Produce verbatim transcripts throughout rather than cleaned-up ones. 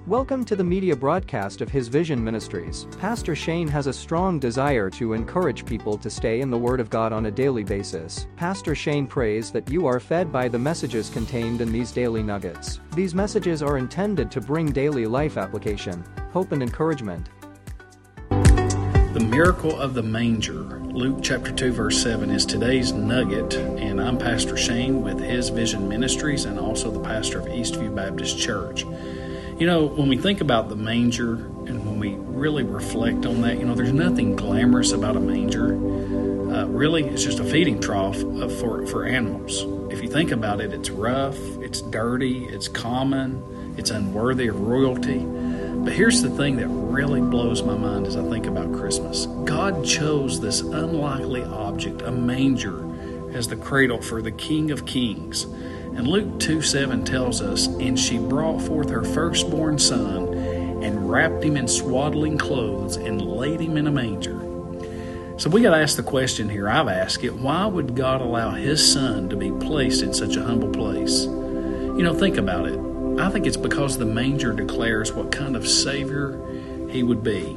Welcome to the media broadcast of His Vision Ministries. Pastor Shane has a strong desire to encourage people to stay in the Word of God on a daily basis. Pastor Shane prays that you are fed by the messages contained in these daily nuggets. These messages are intended to bring daily life application, hope and encouragement. The miracle of the manger, Luke chapter two verse seven, is today's nugget, and I'm Pastor Shane with His Vision Ministries and also the pastor of Eastview Baptist Church. You know, when we think about the manger and when we really reflect on that, you know, there's nothing glamorous about a manger. Uh, really, it's just a feeding trough of, for, for animals. If you think about it, it's rough, it's dirty, it's common, it's unworthy of royalty. But here's the thing that really blows my mind as I think about Christmas. God chose this unlikely object, a manger, as the cradle for the King of Kings. And Luke two seven tells us, "And she brought forth her firstborn son, and wrapped him in swaddling clothes, and laid him in a manger." So we got to ask the question here, I've asked it, why would God allow His son to be placed in such a humble place? You know, think about it. I think it's because the manger declares what kind of Savior He would be.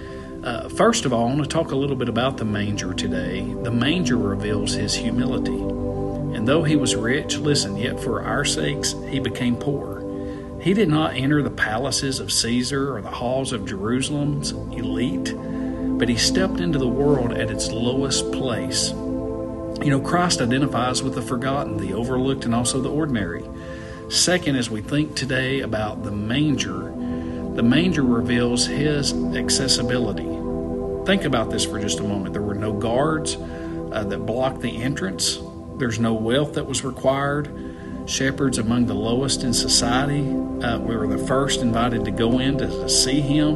Uh, first of all, I want to talk a little bit about the manger today. The manger reveals His humility. And though He was rich, listen, yet for our sakes He became poor. He did not enter the palaces of Caesar or the halls of Jerusalem's elite, but He stepped into the world at its lowest place. You know, Christ identifies with the forgotten, the overlooked, and also the ordinary. Second, as we think today about the manger, the manger reveals His accessibility. Think about this for just a moment. There were no guards uh, that blocked the entrance. There's no wealth that was required. Shepherds among the lowest in society uh, were the first invited to go in to, to see Him.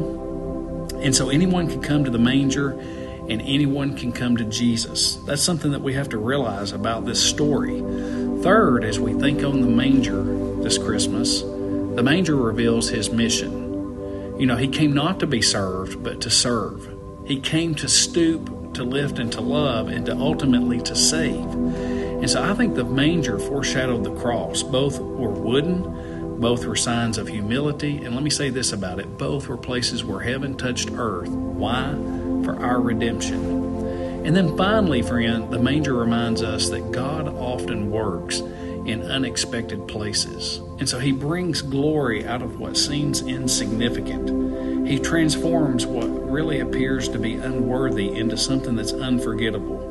And so anyone can come to the manger and anyone can come to Jesus. That's something that we have to realize about this story. Third, as we think on the manger this Christmas, the manger reveals His mission. You know, He came not to be served, but to serve. He came to stoop, to lift, and to love, and to ultimately to save. And so I think the manger foreshadowed the cross. Both were wooden, both were signs of humility, and let me say this about it, both were places where heaven touched earth. Why? For our redemption. And then finally, friend, the manger reminds us that God often works in unexpected places. And so He brings glory out of what seems insignificant. He transforms what really appears to be unworthy into something that's unforgettable.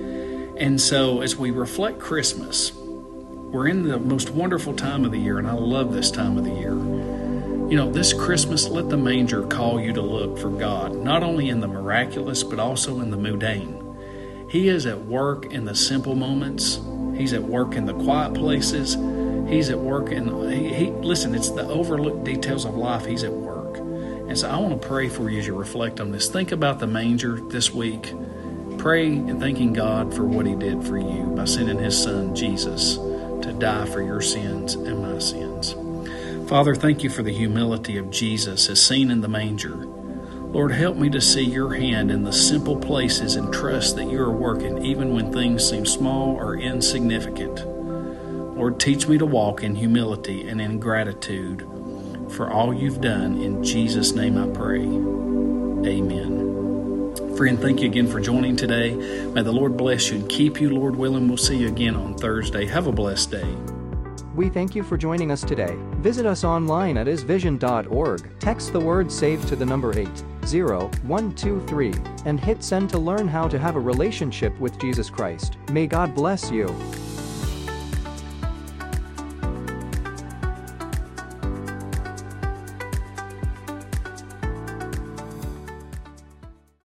And so as we reflect Christmas, we're in the most wonderful time of the year, and I love this time of the year. You know, this Christmas, let the manger call you to look for God, not only in the miraculous, but also in the mundane. He is at work in the simple moments. He's at work in the quiet places. He's at work in, he, he, listen, it's the overlooked details of life. He's at work. And so I want to pray for you as you reflect on this. Think about the manger this week. Pray and thanking God for what He did for you by sending His Son, Jesus, to die for your sins and my sins. Father, thank You for the humility of Jesus as seen in the manger. Lord, help me to see Your hand in the simple places and trust that You are working even when things seem small or insignificant. Lord, teach me to walk in humility and in gratitude for all You've done. In Jesus' name I pray. Amen. Friend, thank you again for joining today. May the Lord bless you and keep you. Lord willing, we'll see you again on Thursday. Have a blessed day. We thank you for joining us today. Visit us online at his vision dot org. Text the word SAVE to the number eight zero one two three and hit send to learn how to have a relationship with Jesus Christ. May God bless you.